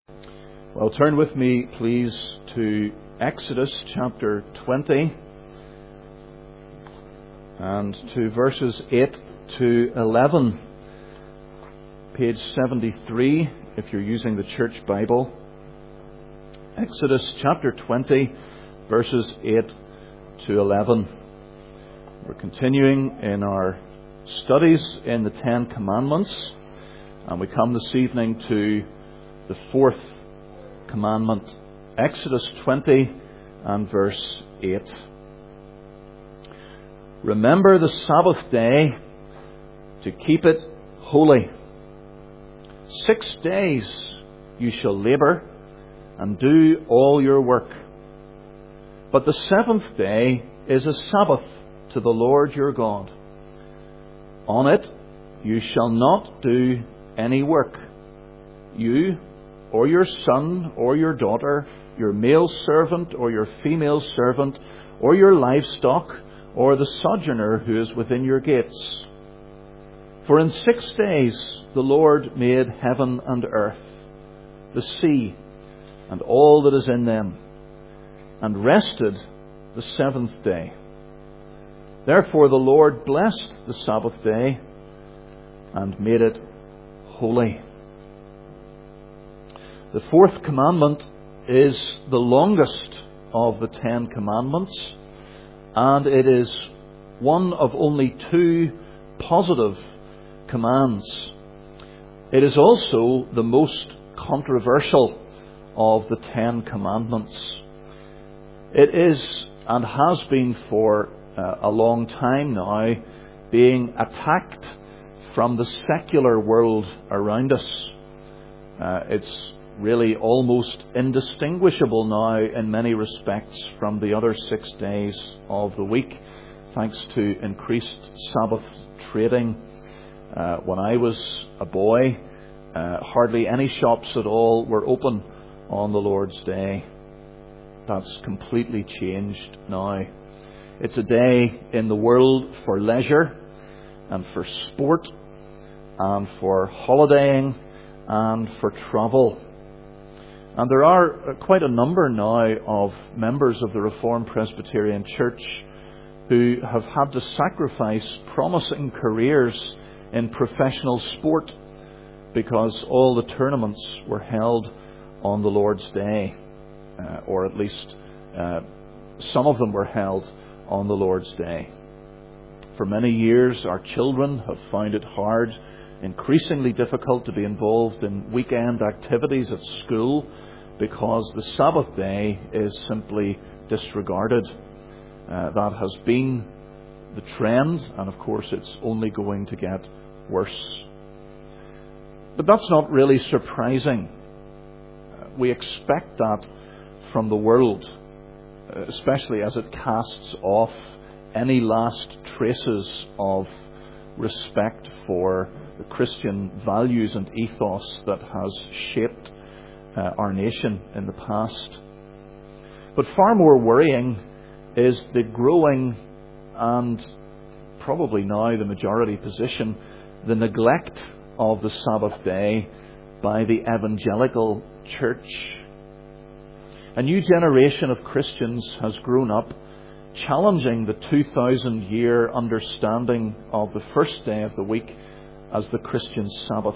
Well, turn with me, please, to Exodus chapter 20 and to verses 8 to 11. Page 73, if you're using the Church Bible. Exodus chapter 20, verses 8 to 11. We're continuing in our studies in the Ten Commandments, and we come this evening to the fourth commandment, Exodus 20 and verse 8. Remember the Sabbath day to keep it holy. 6 days you shall labour and do all your work. But the seventh day is a Sabbath to the Lord your God. On it you shall not do any work, you or your son or your daughter, your male servant or your female servant, or your livestock, or the sojourner who is within your gates. For in 6 days the Lord made heaven and earth, the sea, and all that is in them, and rested the seventh day. Therefore the Lord blessed the Sabbath day and made it holy. The fourth commandment is the longest of the Ten Commandments, and it is one of only 2 positive commands. It is also the most controversial of the Ten Commandments. It is, and has been for a long time now, being attacked from the secular world around us. It's really almost indistinguishable now in many respects from the other 6 days of the week, thanks to increased Sabbath trading. When I was a boy, hardly any shops at all were open on the Lord's Day. That's completely changed now. It's a day in the world for leisure and for sport and for holidaying and for travel. And there are quite a number now of members of the Reformed Presbyterian Church who have had to sacrifice promising careers in professional sport because all the tournaments were held on the Lord's Day, or at least some of them were held on the Lord's Day. For many years, our children have found it hard, increasingly difficult, to be involved in weekend activities at school because the Sabbath day is simply disregarded. That has been the trend, and of course it's only going to get worse. But that's not really surprising. We expect that from the world, especially as it casts off any last traces of respect for the Christian values and ethos that has shaped our nation in the past. But far more worrying is the growing, and probably now the majority position, the neglect of the Sabbath day by the evangelical church. A new generation of Christians has grown up challenging the 2,000-year understanding of the first day of the week as the Christian Sabbath.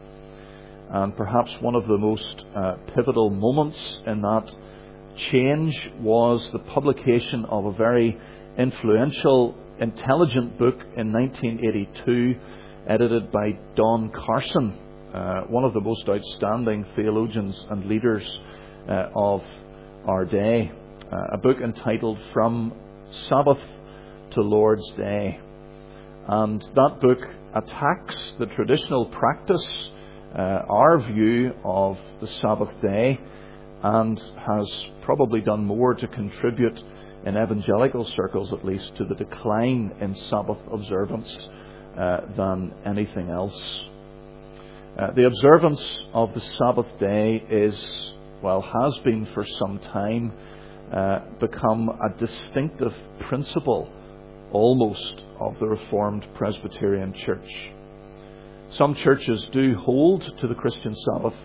And perhaps one of the most pivotal moments in that change was the publication of a very influential, intelligent book in 1982, edited by Don Carson, one of the most outstanding theologians and leaders of our day. A book entitled From Sabbath to Lord's Day. And that book attacks the traditional practice, our view of the Sabbath day, and has probably done more to contribute, in evangelical circles at least, to the decline in Sabbath observance than anything else. The observance of the Sabbath day is, well, has been for some time, become a distinctive principle almost of the Reformed Presbyterian Church. Some churches do hold to the Christian Sabbath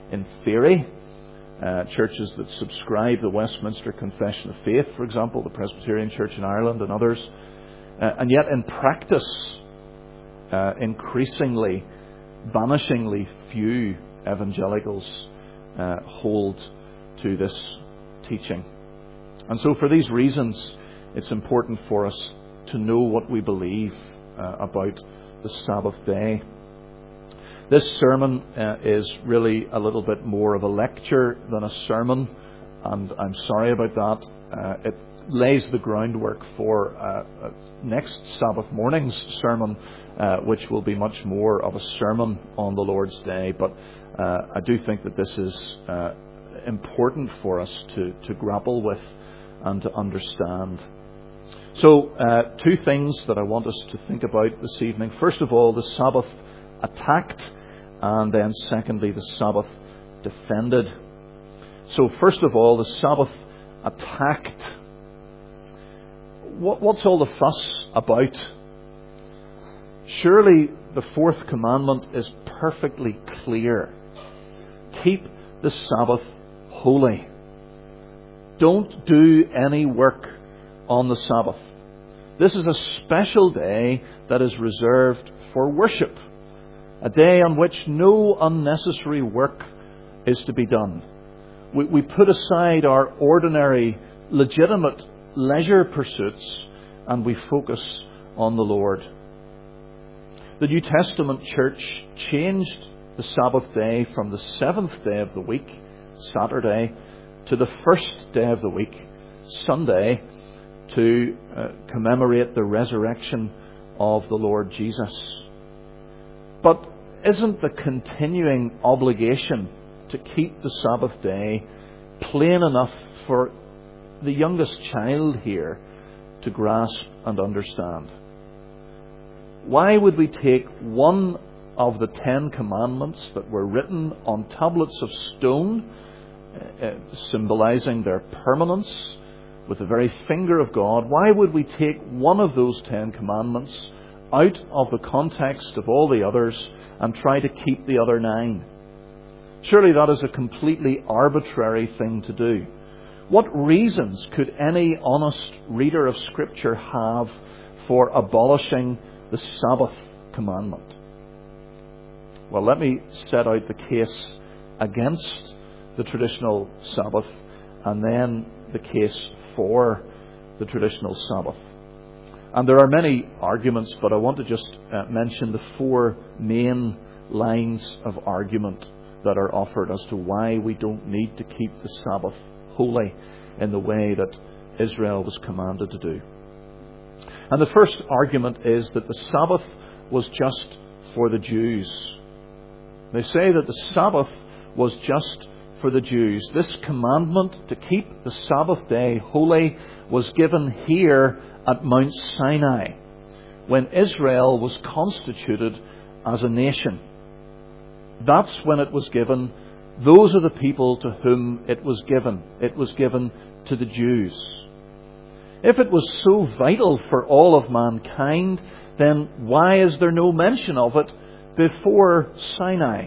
in theory. Churches that subscribe the Westminster Confession of Faith, for example, the Presbyterian Church in Ireland and others. And yet in practice, increasingly, vanishingly few evangelicals hold to this teaching. And so for these reasons, it's important for us to know what we believe about the Sabbath day. This sermon is really a little bit more of a lecture than a sermon, and I'm sorry about that. It lays the groundwork for next Sabbath morning's sermon, which will be much more of a sermon on the Lord's Day. But I do think that this is important for us to grapple with and to understand. So, two things that I want us to think about this evening. First of all, the Sabbath attacked, and then secondly, the Sabbath defended. So, first of all, the Sabbath attacked. What's all the fuss about? Surely the fourth commandment is perfectly clear. Keep the Sabbath holy. Don't do any work on the Sabbath. This is a special day that is reserved for worship. A day on which no unnecessary work is to be done. We put aside our ordinary, legitimate leisure pursuits and we focus on the Lord. The New Testament church changed the Sabbath day from the seventh day of the week, Saturday, to the first day of the week, Sunday, to commemorate the resurrection of the Lord Jesus. But isn't the continuing obligation to keep the Sabbath day plain enough for the youngest child here to grasp and understand? Why would we take one of the 10 commandments that were written on tablets of stone, symbolizing their permanence with the very finger of God? Why would we take one of those 10 commandments out of the context of all the others and try to keep the other 9? Surely that is a completely arbitrary thing to do. What reasons could any honest reader of Scripture have for abolishing the Sabbath commandment? Well, let me set out the case against the traditional Sabbath and then the case for the traditional Sabbath. And there are many arguments, but I want to just mention the 4 main lines of argument that are offered as to why we don't need to keep the Sabbath holy in the way that Israel was commanded to do. And the first argument is that the Sabbath was just for the Jews. They say that the Sabbath was just for the Jews. This commandment to keep the Sabbath day holy was given here at Mount Sinai, when Israel was constituted as a nation. That's when it was given. Those are the people to whom it was given. It was given to the Jews. If it was so vital for all of mankind, then why is there no mention of it before Sinai?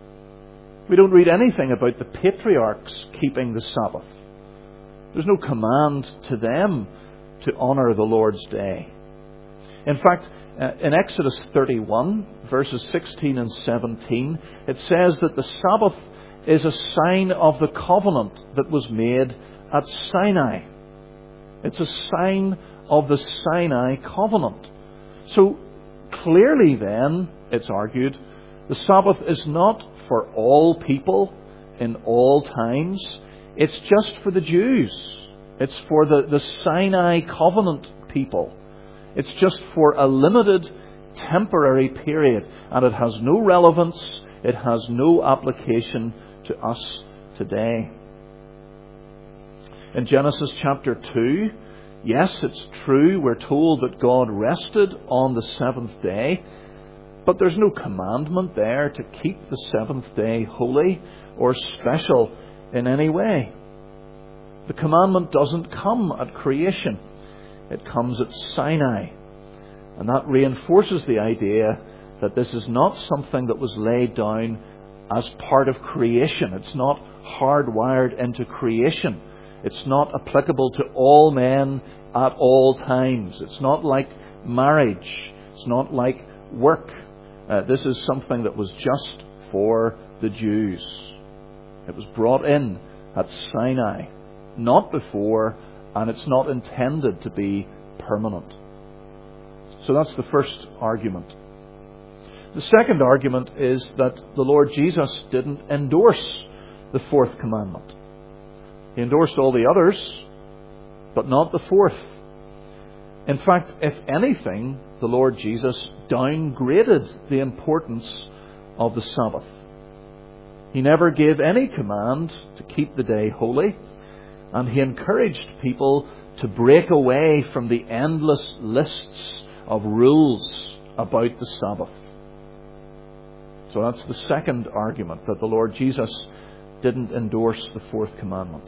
We don't read anything about the patriarchs keeping the Sabbath. There's no command to them to honour the Lord's day. In fact, in Exodus 31, verses 16 and 17, it says that the Sabbath is a sign of the covenant that was made at Sinai. It's a sign of the Sinai covenant. So clearly then, it's argued, the Sabbath is not for all people in all times. It's just for the Jews. It's for the Sinai covenant people. It's just for a limited temporary period, and it has no relevance, it has no application to us today. In Genesis chapter 2, yes, it's true, we're told that God rested on the seventh day, but there's no commandment there to keep the seventh day holy or special in any way. The commandment doesn't come at creation. It comes at Sinai. And that reinforces the idea that this is not something that was laid down as part of creation. It's not hardwired into creation. It's not applicable to all men at all times. It's not like marriage. It's not like work. This is something that was just for the Jews. It was brought in at Sinai, not before, and it's not intended to be permanent. So that's the first argument. The second argument is that the Lord Jesus didn't endorse the fourth commandment. He endorsed all the others, but not the fourth. In fact, if anything, the Lord Jesus downgraded the importance of the Sabbath. He never gave any command to keep the day holy, and he encouraged people to break away from the endless lists of rules about the Sabbath. So that's the second argument, that the Lord Jesus didn't endorse the fourth commandment.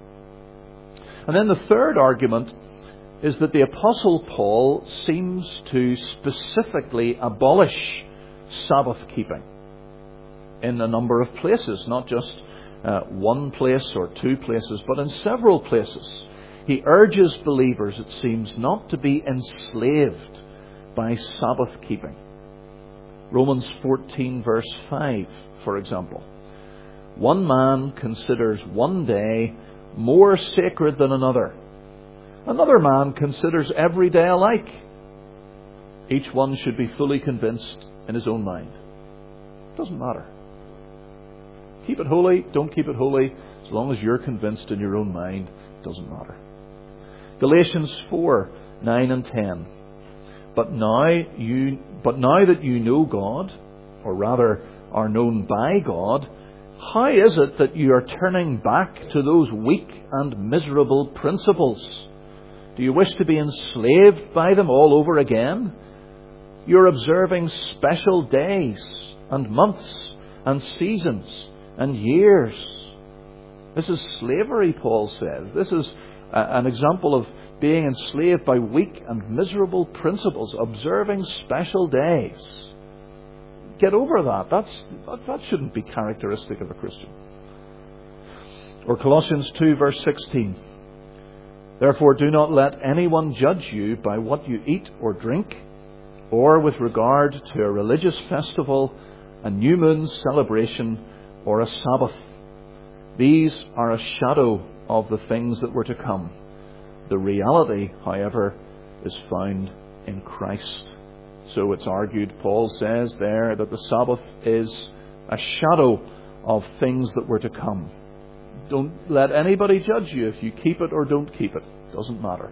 And then the third argument is that the Apostle Paul seems to specifically abolish Sabbath keeping in a number of places, not just one place or two places, but in several places. He urges believers, it seems, not to be enslaved by Sabbath keeping. Romans 14 verse 5, for example. One man considers one day more sacred than another. Another man considers every day alike. Each one should be fully convinced in his own mind. Doesn't matter. Keep it holy, don't keep it holy. As long as you're convinced in your own mind, it doesn't matter. Galatians 4, 9 and 10. But now that you know God, or rather are known by God, how is it that you are turning back to those weak and miserable principles? Do you wish to be enslaved by them all over again? You're observing special days and months and seasons and years. This is slavery, Paul says. This is an example of being enslaved by weak and miserable principles, observing special days. Get over that. That shouldn't be characteristic of a Christian. Or Colossians 2 verse 16. Therefore do not let anyone judge you by what you eat or drink, or with regard to a religious festival, a new moon celebration, or a Sabbath. These are a shadow of the things that were to come. The reality, however, is found in Christ. So it's argued, Paul says there, that the Sabbath is a shadow of things that were to come. Don't let anybody judge you if you keep it or don't keep it. It doesn't matter.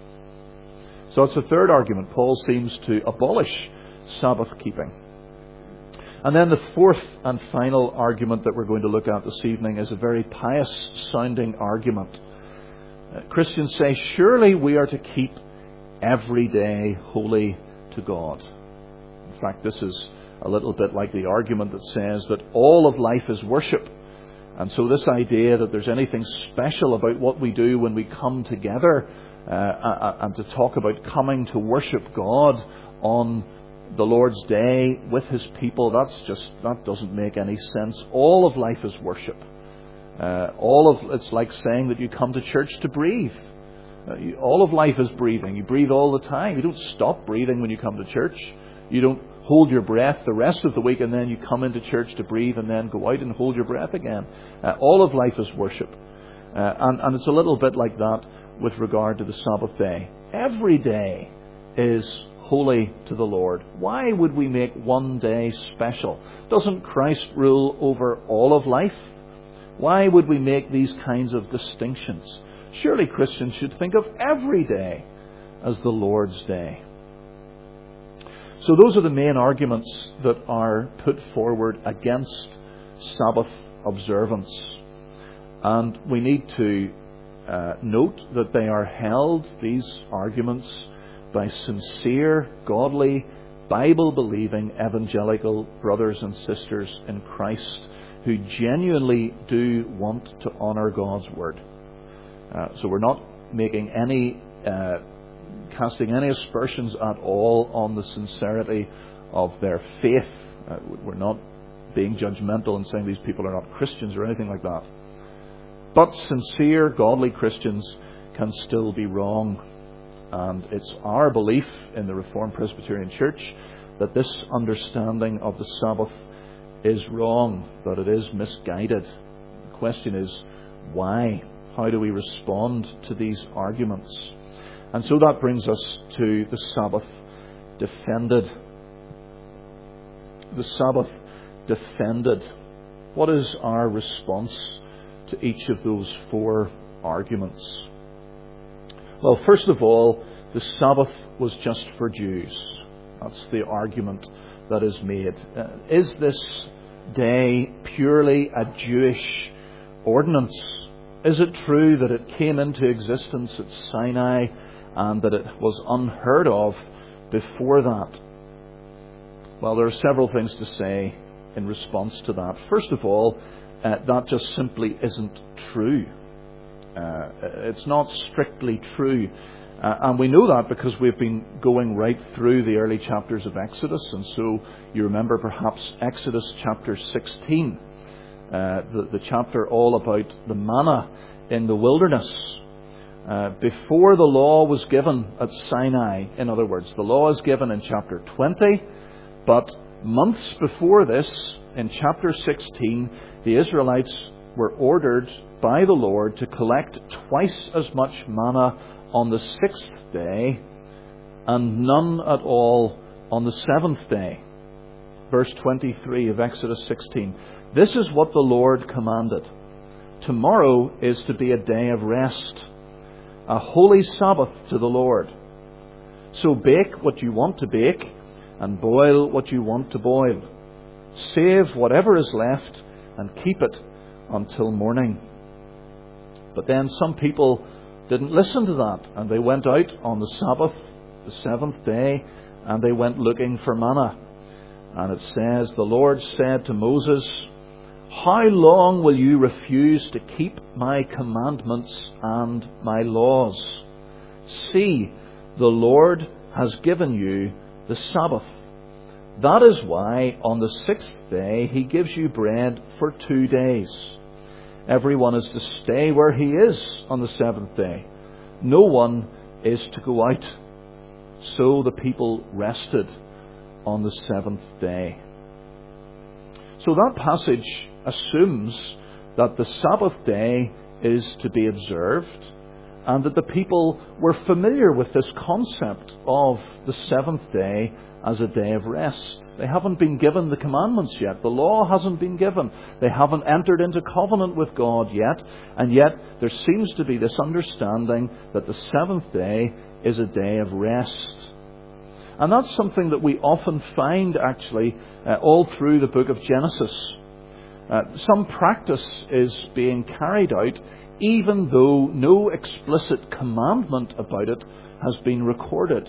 So it's the third argument. Paul seems to abolish Sabbath keeping. And then the fourth and final argument that we're going to look at this evening is a very pious sounding argument. Christians say, surely we are to keep every day holy to God. In fact, this is a little bit like the argument that says that all of life is worship. And so this idea that there's anything special about what we do when we come together and to talk about coming to worship God on the Lord's Day with His people, that doesn't make any sense. All of life is worship. It's like saying that you come to church to breathe. All of life is breathing. You breathe all the time. You don't stop breathing when you come to church. You don't hold your breath the rest of the week and then you come into church to breathe and then go out and hold your breath again. All of life is worship. And it's a little bit like that with regard to the Sabbath day. Every day is holy to the Lord. Why would we make one day special? Doesn't Christ rule over all of life? Why would we make these kinds of distinctions? Surely Christians should think of every day as the Lord's day. So those are the main arguments that are put forward against Sabbath observance. And we need to note that they are held, these arguments, by sincere, godly, Bible-believing evangelical brothers and sisters in Christ who genuinely do want to honour God's Word. So we're not making any, casting any aspersions at all on the sincerity of their faith. We're not being judgmental and saying these people are not Christians or anything like that. But sincere, godly Christians can still be wrong. And it's our belief in the Reformed Presbyterian Church that this understanding of the Sabbath is wrong, that it is misguided. The question is, why? How do we respond to these arguments? And so that brings us to the Sabbath defended. The Sabbath defended. What is our response to each of those four arguments? Well, first of all, the Sabbath was just for Jews. That's the argument that is made. Is this day purely a Jewish ordinance? Is it true that it came into existence at Sinai and that it was unheard of before that? Well, there are several things to say in response to that. First of all, that just simply isn't true. It's not strictly true. And we know that because we've been going right through the early chapters of Exodus. And so you remember perhaps Exodus chapter 16, the chapter all about the manna in the wilderness. Before the law was given at Sinai, in other words, the law is given in chapter 20, but months before this, in chapter 16, the Israelites were ordered by the Lord to collect twice as much manna on the 6th day and none at all on the 7th day. Verse 23 of Exodus 16. This is what the Lord commanded. Tomorrow is to be a day of rest, a holy Sabbath to the Lord. So bake what you want to bake and boil what you want to boil. Save whatever is left and keep it until morning. But then some people didn't listen to that, and they went out on the Sabbath, the 7th day, and they went looking for manna. And it says, the Lord said to Moses, how long will you refuse to keep my commandments and my laws? See, the Lord has given you the Sabbath. That is why on the 6th day he gives you bread for 2 days. Everyone is to stay where he is on the 7th day. No one is to go out. So the people rested on the 7th day. So that passage assumes that the Sabbath day is to be observed and that the people were familiar with this concept of the 7th day as a day of rest. They haven't been given the commandments yet. The law hasn't been given. They haven't entered into covenant with God yet. And yet there seems to be this understanding that the 7th day is a day of rest. And that's something that we often find actually all through the book of Genesis. Some practice is being carried out even though no explicit commandment about it has been recorded.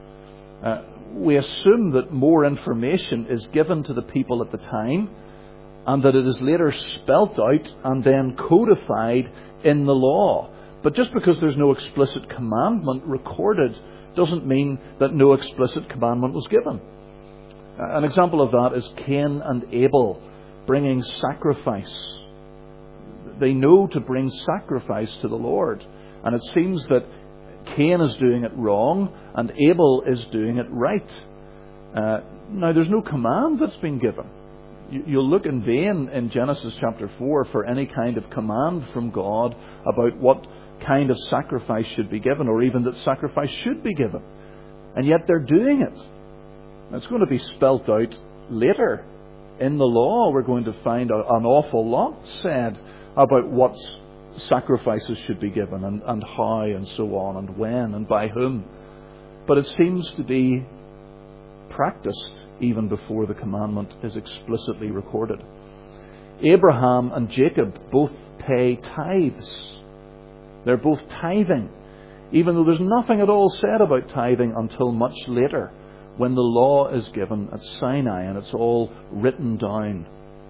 We assume that more information is given to the people at the time and that it is later spelt out and then codified in the law. But just because there's no explicit commandment recorded doesn't mean that no explicit commandment was given. An example of that is Cain and Abel bringing sacrifice. They know to bring sacrifice to the Lord. And it seems that Cain is doing it wrong and Abel is doing it right. Now, there's no command that's been given. You'll look in vain in Genesis chapter 4 for any kind of command from God about what kind of sacrifice should be given or even that sacrifice should be given. And yet they're doing it. It's going to be spelt out later. In the law, we're going to find an awful lot said about what sacrifices should be given and how and so on and when and by whom. But it seems to be practiced even before the commandment is explicitly recorded. Abraham and Jacob both pay tithes. They're both tithing, even though there's nothing at all said about tithing until much later, when the law is given at Sinai and it's all written down.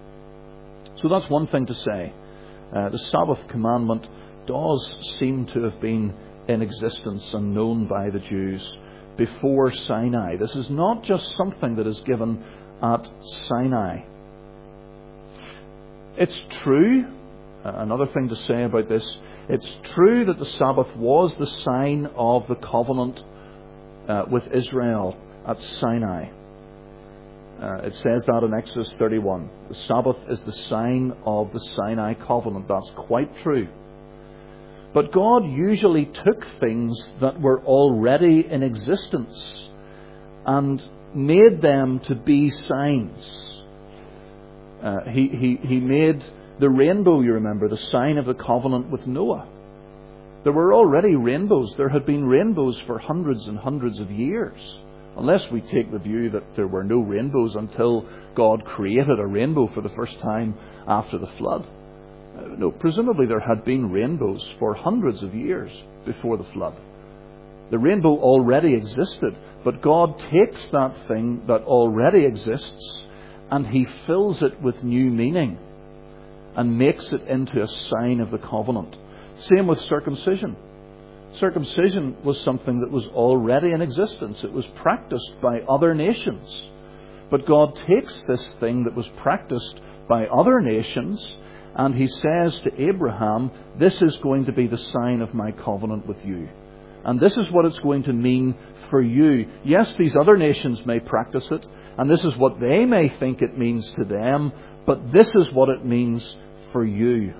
So that's one thing to say. The Sabbath commandment does seem to have been in existence and known by the Jews before Sinai. This is not just something that is given at Sinai. It's true, another thing to say about this, it's true that the Sabbath was the sign of the covenant with Israel at Sinai. It says that in Exodus 31. The Sabbath is the sign of the Sinai covenant. That's quite true. But God usually took things that were already in existence and made them to be signs. He made the rainbow, you remember, the sign of the covenant with Noah. There were already rainbows. There had been rainbows for hundreds and hundreds of years. Unless we take the view that there were no rainbows until God created a rainbow for the first time after the flood. No, presumably there had been rainbows for hundreds of years before the flood. The rainbow already existed, but God takes that thing that already exists and He fills it with new meaning and makes it into a sign of the covenant. Same with circumcision. Circumcision was something that was already in existence. It was practiced by other nations. But God takes this thing that was practiced by other nations and He says to Abraham, this is going to be the sign of my covenant with you. And this is what it's going to mean for you. Yes, these other nations may practice it, and this is what they may think it means to them, but this is what it means for you.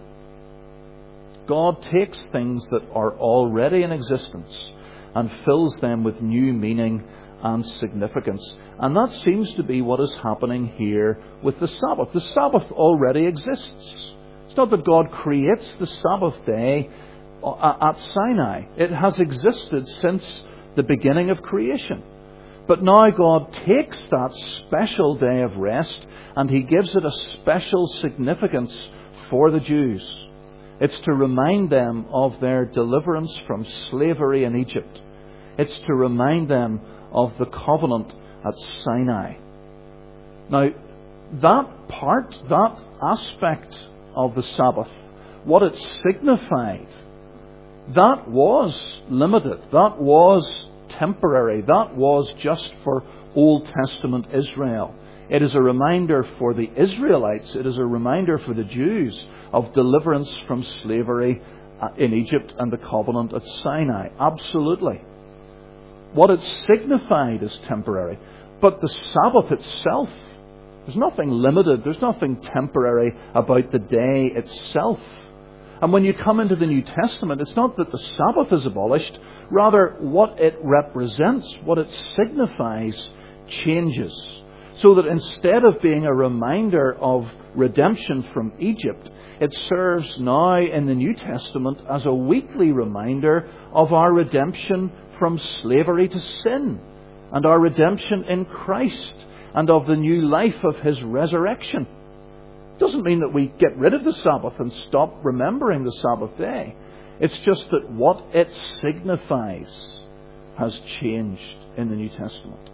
God takes things that are already in existence and fills them with new meaning and significance. And that seems to be what is happening here with the Sabbath. The Sabbath already exists. It's not that God creates the Sabbath day at Sinai. It has existed since the beginning of creation. But now God takes that special day of rest and He gives it a special significance for the Jews. It's to remind them of their deliverance from slavery in Egypt. It's to remind them of the covenant at Sinai. Now, that part, that aspect of the Sabbath, what it signified, that was limited. That was temporary. That was just for Old Testament Israel. It is a reminder for the Israelites. It is a reminder for the Jews of deliverance from slavery in Egypt and the covenant at Sinai. Absolutely. What it signified is temporary. But the Sabbath itself, there's nothing limited, there's nothing temporary about the day itself. And when you come into the New Testament, it's not that the Sabbath is abolished, rather what it represents, what it signifies, changes. So that instead of being a reminder of redemption from Egypt, it serves now in the New Testament as a weekly reminder of our redemption from slavery to sin and our redemption in Christ and of the new life of His resurrection. It doesn't mean that we get rid of the Sabbath and stop remembering the Sabbath day. It's just that what it signifies has changed in the New Testament.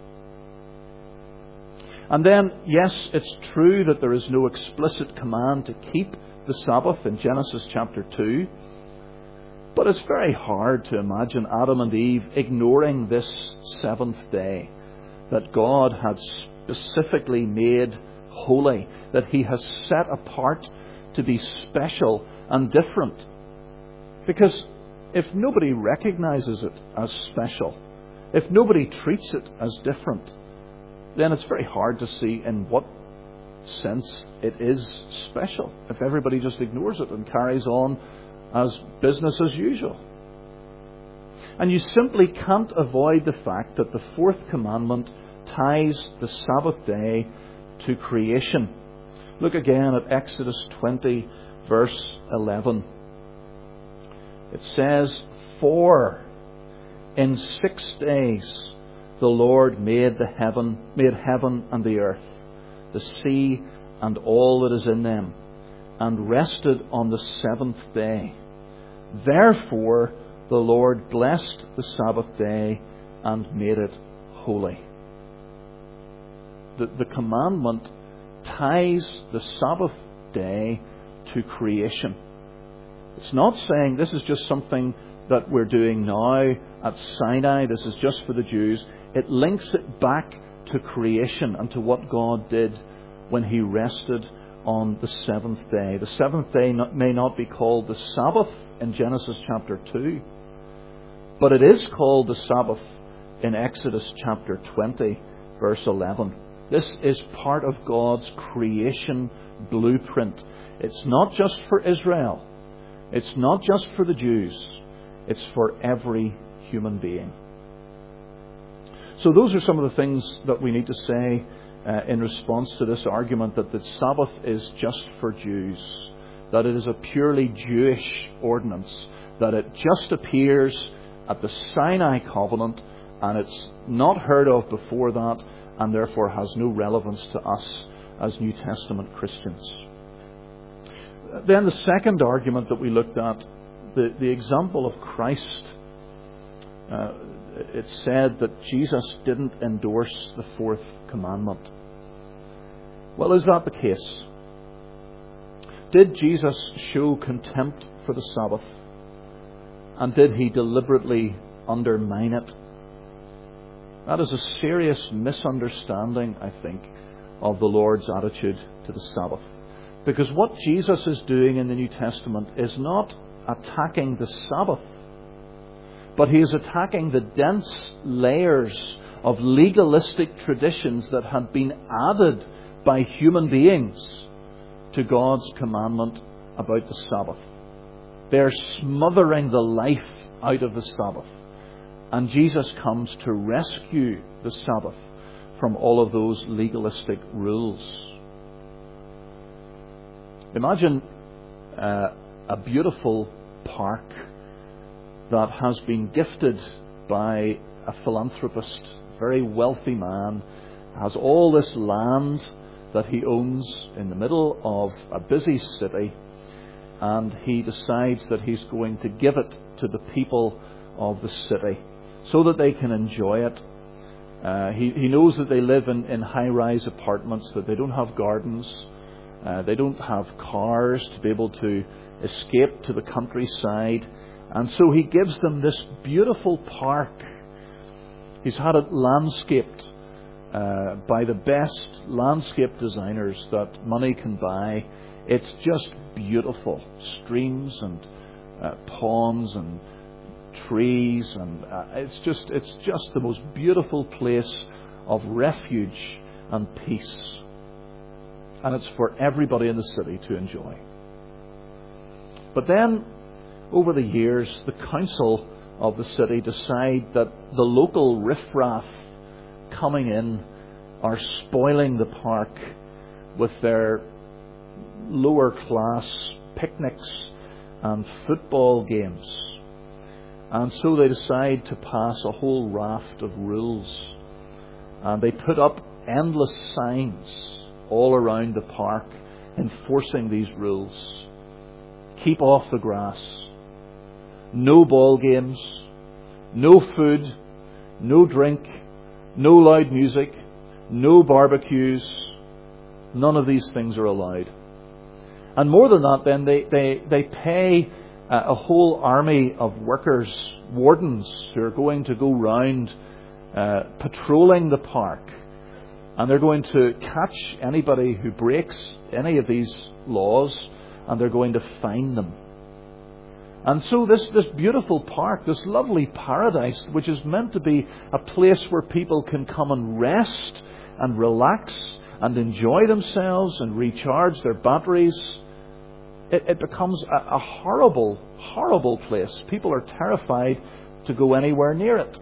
And then, yes, it's true that there is no explicit command to keep the Sabbath in Genesis chapter 2. But it's very hard to imagine Adam and Eve ignoring this seventh day that God had specifically made holy, that He has set apart to be special and different. Because if nobody recognizes it as special, if nobody treats it as different, then it's very hard to see in what sense it is special if everybody just ignores it and carries on as business as usual. And you simply can't avoid the fact that the fourth commandment ties the Sabbath day to creation. Look again at Exodus 20, verse 11. It says, "For in 6 days the Lord made heaven and the earth, the sea and all that is in them, and rested on the seventh day. Therefore the Lord blessed the Sabbath day and made it holy." The commandment ties the Sabbath day to creation. It's not saying this is just something that we're doing now at Sinai, this is just for the Jews. It links it back to creation and to what God did when He rested on the seventh day. The seventh day may not be called the Sabbath in Genesis chapter 2, but it is called the Sabbath in Exodus chapter 20, verse 11. This is part of God's creation blueprint. It's not just for Israel. It's not just for the Jews. It's for every human being. So those are some of the things that we need to say in response to this argument that the Sabbath is just for Jews, that it is a purely Jewish ordinance, that it just appears at the Sinai covenant and it's not heard of before that, and therefore has no relevance to us as New Testament Christians. Then the second argument that we looked at, the example of Christ. It said that Jesus didn't endorse the fourth commandment. Well, is that the case? Did Jesus show contempt for the Sabbath? And did he deliberately undermine it? That is a serious misunderstanding, I think, of the Lord's attitude to the Sabbath. Because what Jesus is doing in the New Testament is not attacking the Sabbath, but he is attacking the dense layers of legalistic traditions that had been added by human beings to God's commandment about the Sabbath. They're smothering the life out of the Sabbath. And Jesus comes to rescue the Sabbath from all of those legalistic rules. Imagine a beautiful park that has been gifted by a philanthropist, very wealthy man, has all this land that he owns in the middle of a busy city, and he decides that he's going to give it to the people of the city so that they can enjoy it. He knows that they live in high-rise apartments, that they don't have gardens, they don't have cars to be able to escape to the countryside. And so he gives them this beautiful park. He's had it landscaped by the best landscape designers that money can buy. It's just beautiful. Streams and ponds and trees, and it's just the most beautiful place of refuge and peace. And it's for everybody in the city to enjoy. But then, over the years, the council of the city decide that the local riffraff coming in are spoiling the park with their lower class picnics and football games. And so they decide to pass a whole raft of rules. And they put up endless signs all around the park enforcing these rules. Keep off the grass. No ball games. No food. No drink. No loud music. No barbecues. None of these things are allowed. And more than that, then they pay a whole army of workers, wardens, who are going to go round patrolling the park. And they're going to catch anybody who breaks any of these laws, and they're going to fine them. And so this beautiful park, this lovely paradise, which is meant to be a place where people can come and rest and relax and enjoy themselves and recharge their batteries, it becomes a horrible, horrible place. People are terrified to go anywhere near it.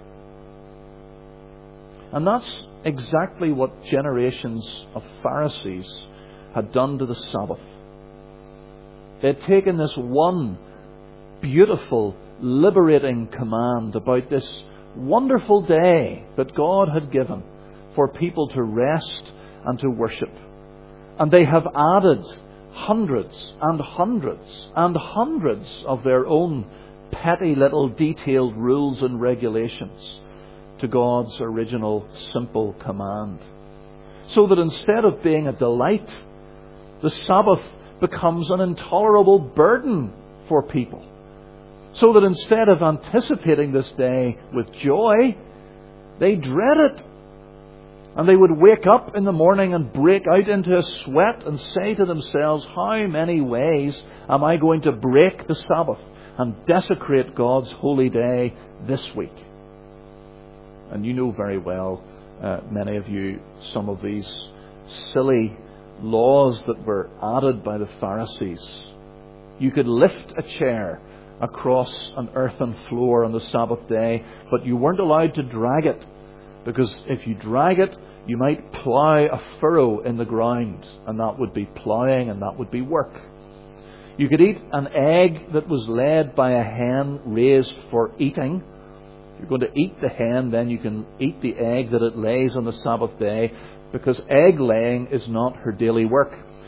And that's exactly what generations of Pharisees had done to the Sabbath. They had taken this one beautiful, liberating command about this wonderful day that God had given for people to rest and to worship. And they have added hundreds and hundreds and hundreds of their own petty little detailed rules and regulations to God's original simple command. So that instead of being a delight, the Sabbath becomes an intolerable burden for people. So that instead of anticipating this day with joy, they dread it. And they would wake up in the morning and break out into a sweat and say to themselves, how many ways am I going to break the Sabbath and desecrate God's holy day this week? And you know very well, many of you, some of these silly laws that were added by the Pharisees. You could lift a chair across an earthen floor on the Sabbath day, but you weren't allowed to drag it, because if you drag it, you might plough a furrow in the ground, and that would be ploughing and that would be work. You could eat an egg that was laid by a hen raised for eating. If you're going to eat the hen, then you can eat the egg that it lays on the Sabbath day, because egg laying is not her daily work.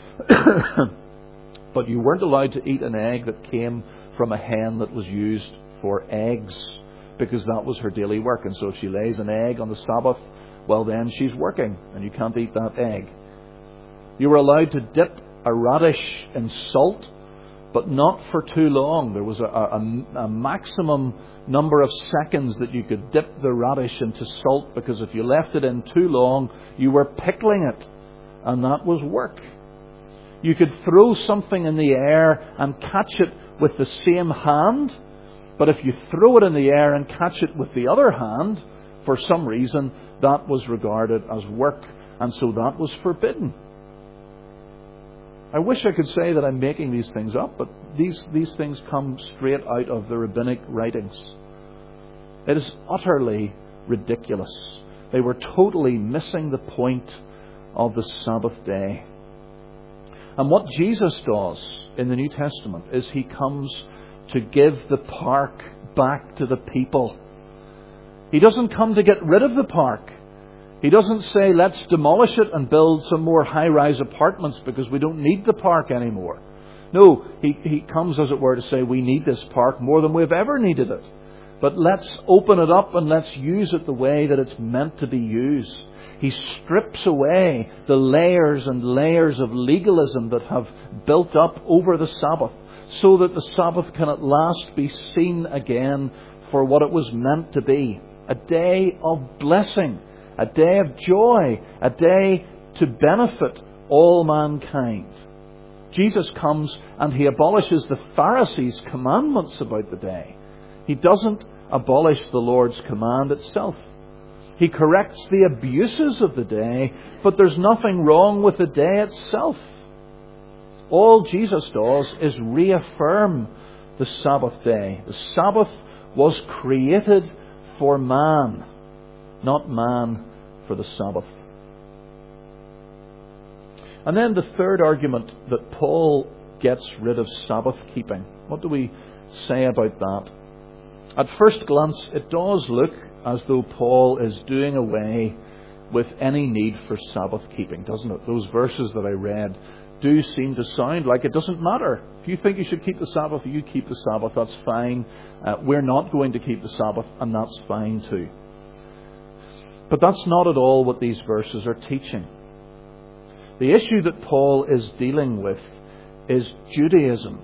But you weren't allowed to eat an egg that came from a hen that was used for eggs, because that was her daily work. And so if she lays an egg on the Sabbath, well then she's working, and you can't eat that egg. You were allowed to dip a radish in salt, but not for too long. There was a maximum number of seconds that you could dip the radish into salt, because if you left it in too long, you were pickling it, and that was work. You could throw something in the air and catch it with the same hand, but if you throw it in the air and catch it with the other hand, for some reason, that was regarded as work, and so that was forbidden. I wish I could say that I'm making these things up, but these things come straight out of the rabbinic writings. It is utterly ridiculous. They were totally missing the point of the Sabbath day. And what Jesus does in the New Testament is He comes to give the park back to the people. He doesn't come to get rid of the park. He doesn't say, let's demolish it and build some more high-rise apartments because we don't need the park anymore. No, he comes, as it were, to say we need this park more than we've ever needed it. But let's open it up and let's use it the way that it's meant to be used. He strips away the layers and layers of legalism that have built up over the Sabbath, so that the Sabbath can at last be seen again for what it was meant to be. A day of blessing, a day of joy, a day to benefit all mankind. Jesus comes and He abolishes the Pharisees' commandments about the day. He doesn't abolish the Lord's command itself. He corrects the abuses of the day, but there's nothing wrong with the day itself. All Jesus does is reaffirm the Sabbath day. The Sabbath was created for man, not man for the Sabbath. And then the third argument, that Paul gets rid of Sabbath keeping. What do we say about that? At first glance, it does look as though Paul is doing away with any need for Sabbath keeping, doesn't it? Those verses that I read do seem to sound like it doesn't matter. If you think you should keep the Sabbath, you keep the Sabbath, that's fine. We're not going to keep the Sabbath, and that's fine too. But that's not at all what these verses are teaching. The issue that Paul is dealing with is Judaism.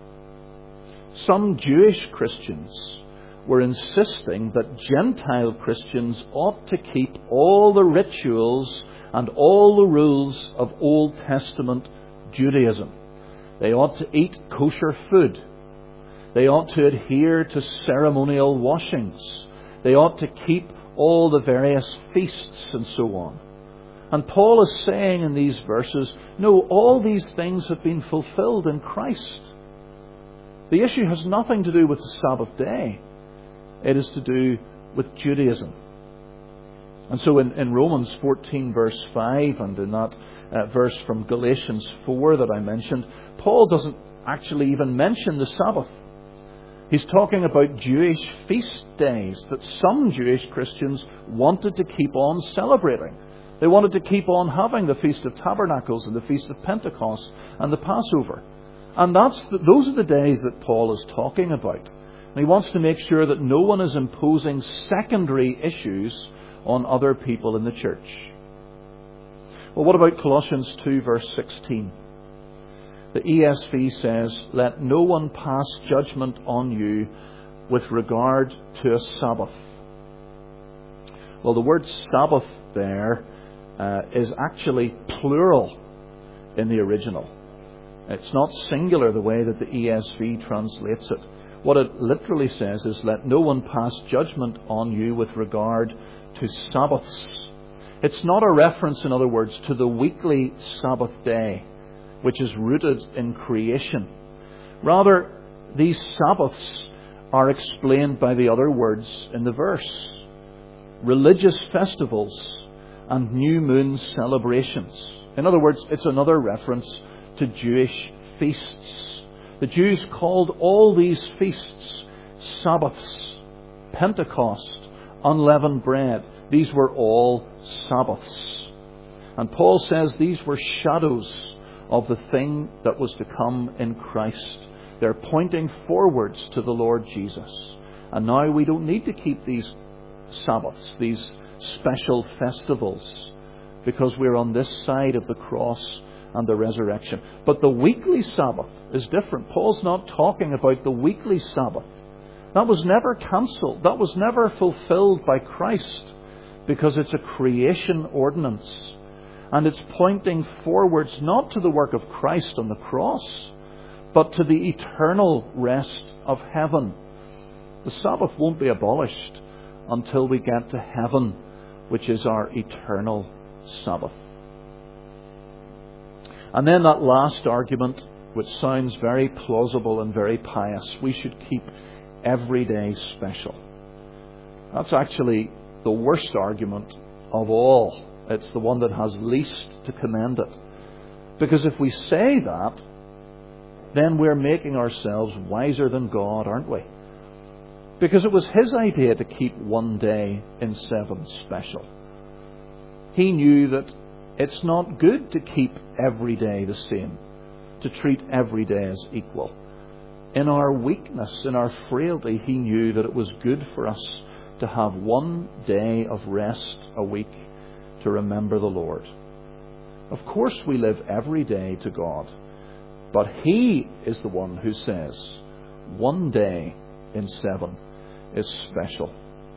Some Jewish Christians were insisting that Gentile Christians ought to keep all the rituals and all the rules of Old Testament Judaism. They ought to eat kosher food. They ought to adhere to ceremonial washings. They ought to keep all the various feasts and so on. And Paul is saying in these verses, no, all these things have been fulfilled in Christ. The issue has nothing to do with the Sabbath day. It is to do with Judaism. And so in Romans 14 verse 5 and in that verse from Galatians 4 that I mentioned, Paul doesn't actually even mention the Sabbath. He's talking about Jewish feast days that some Jewish Christians wanted to keep on celebrating. They wanted to keep on having the Feast of Tabernacles and the Feast of Pentecost and the Passover. And those are the days that Paul is talking about. And he wants to make sure that no one is imposing secondary issues on other people in the church. Well, what about Colossians 2 verse 16? The ESV says, let no one pass judgment on you with regard to a Sabbath. Well, the word Sabbath there is actually plural in the original. It's not singular the way that the ESV translates it. What it literally says is, let no one pass judgment on you with regard to Sabbaths. It's not a reference, in other words, to the weekly Sabbath day, which is rooted in creation. Rather, these Sabbaths are explained by the other words in the verse. Religious festivals and new moon celebrations. In other words, it's another reference to Jewish feasts. The Jews called all these feasts Sabbaths. Pentecost, unleavened bread. These were all Sabbaths. And Paul says these were shadows of the thing that was to come in Christ. They're pointing forwards to the Lord Jesus. And now we don't need to keep these Sabbaths, these special festivals, because we're on this side of the cross and the resurrection. But the weekly Sabbath is different. Paul's not talking about the weekly Sabbath. That was never cancelled. That was never fulfilled by Christ, because it's a creation ordinance. And it's pointing forwards not to the work of Christ on the cross, but to the eternal rest of heaven. The Sabbath won't be abolished until we get to heaven, which is our eternal Sabbath. And then that last argument, which sounds very plausible and very pious, we should keep every day special. That's actually the worst argument of all. It's the one that has least to commend it. Because if we say that, then we're making ourselves wiser than God, aren't we? Because it was His idea to keep one day in 7 special. He knew that it's not good to keep every day the same, to treat every day as equal. In our weakness, in our frailty, He knew that it was good for us to have one day of rest a week to remember the Lord. Of course we live every day to God, but He is the one who says one day in 7 is special.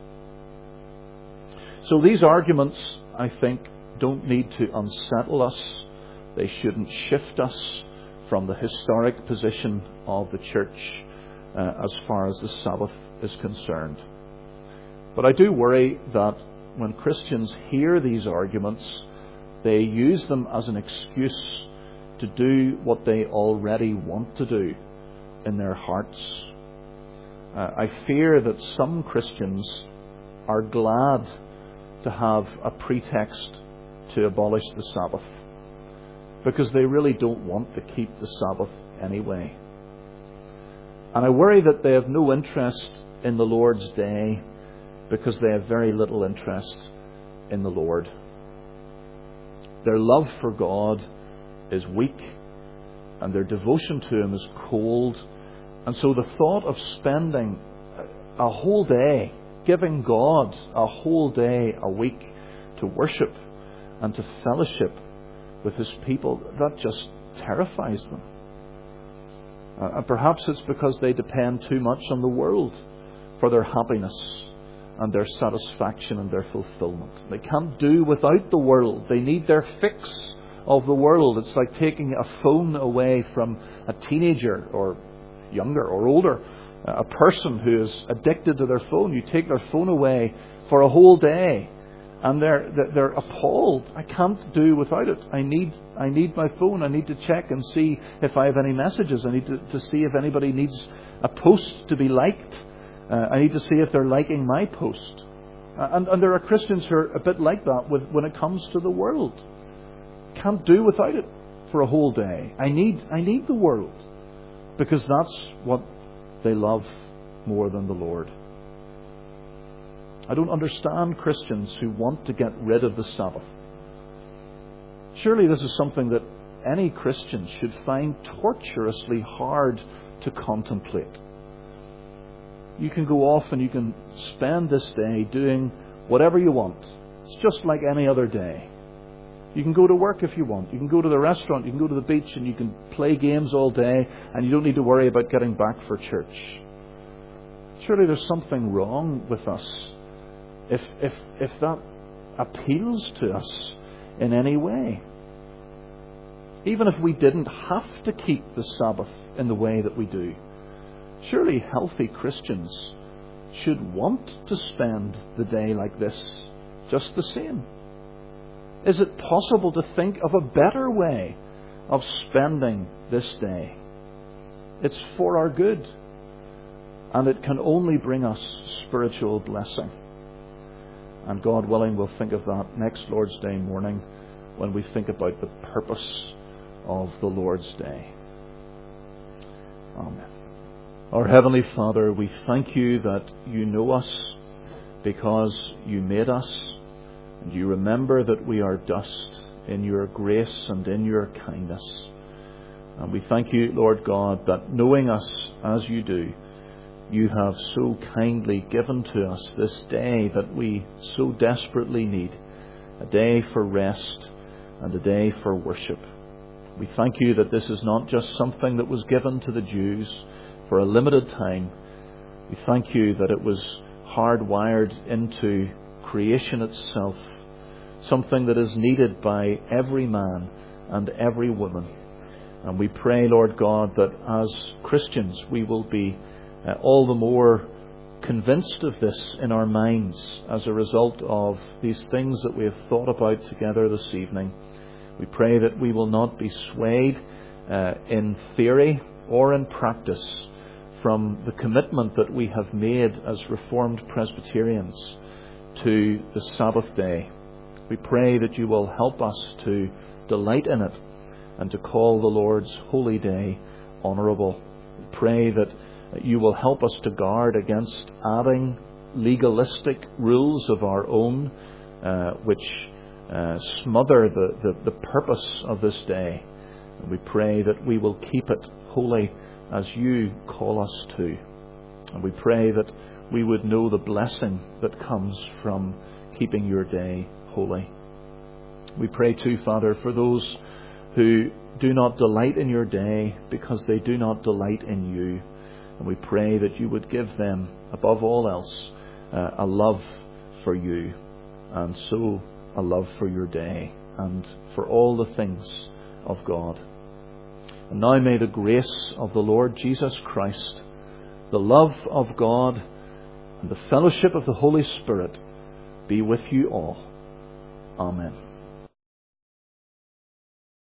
So these arguments, I think, don't need to unsettle us. They shouldn't shift us from the historic position of the church as far as the Sabbath is concerned. But I do worry that when Christians hear these arguments, they use them as an excuse to do what they already want to do in their hearts. I fear that some Christians are glad to have a pretext to abolish the Sabbath, because they really don't want to keep the Sabbath anyway. And I worry that they have no interest in the Lord's day, because they have very little interest in the Lord. Their love for God is weak, and their devotion to Him is cold. And so the thought of spending a whole day, giving God a whole day a week to worship and to fellowship with His people, that just terrifies them. And perhaps it's because they depend too much on the world for their happiness and their satisfaction and their fulfillment. They can't do without the world. They need their fix of the world. It's like taking a phone away from a teenager or younger or older, a person who is addicted to their phone. You take their phone away for a whole day, and they're appalled. I can't do without it. I need my phone. I need to check and see if I have any messages. I need to see if anybody needs a post to be liked. I need to see if they're liking my post. And there are Christians who are a bit like that when it comes to the world. Can't do without it for a whole day. I need the world, because that's what they love more than the Lord. I don't understand Christians who want to get rid of the Sabbath. Surely this is something that any Christian should find torturously hard to contemplate. You can go off and you can spend this day doing whatever you want. It's just like any other day. You can go to work if you want. You can go to the restaurant. You can go to the beach, and you can play games all day, and you don't need to worry about getting back for church. Surely there's something wrong with us if that appeals to us, in any way. Even if we didn't have to keep the Sabbath in the way that we do, surely healthy Christians should want to spend the day like this just the same. Is it possible to think of a better way of spending this day? It's for our good, and it can only bring us spiritual blessing. And God willing, we'll think of that next Lord's Day morning when we think about the purpose of the Lord's Day. Amen. Our Heavenly Father, we thank you that you know us because you made us, and you remember that we are dust in your grace and in your kindness. And we thank you, Lord God, that knowing us as you do, you have so kindly given to us this day that we so desperately need, a day for rest and a day for worship. We thank you that this is not just something that was given to the Jews for a limited time. We thank you that it was hardwired into creation itself, something that is needed by every man and every woman. And we pray, Lord God, that as Christians we will be all the more convinced of this in our minds as a result of these things that we have thought about together this evening. We pray that we will not be swayed in theory or in practice from the commitment that we have made as Reformed Presbyterians to the Sabbath day. We pray that you will help us to delight in it and to call the Lord's holy day honourable. We pray that you will help us to guard against adding legalistic rules of our own which smother the purpose of this day. And we pray that we will keep it holy as you call us to. And we pray that we would know the blessing that comes from keeping your day holy. We pray too, Father, for those who do not delight in your day because they do not delight in you. And we pray that you would give them, above all else, a love for you, and so a love for your day and for all the things of God. And now may the grace of the Lord Jesus Christ, the love of God, and the fellowship of the Holy Spirit be with you all. Amen.